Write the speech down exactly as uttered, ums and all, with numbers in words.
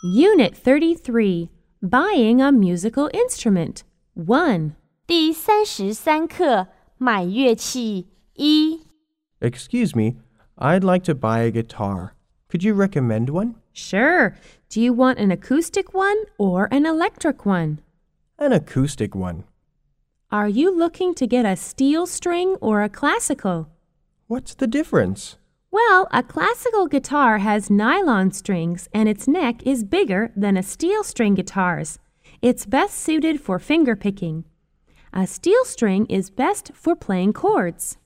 Unit thirty-three, Buying a Musical Instrument. one. 第三十三课买乐器一 Excuse me, I'd like to buy a guitar. Could you recommend one? Sure. Do you want an acoustic one or an electric one? An acoustic one. Are you looking to get a steel string or a classical? What's the difference? Well, a classical guitar has nylon strings and its neck is bigger than a steel string guitar's. It's best suited for finger picking. A steel string is best for playing chords.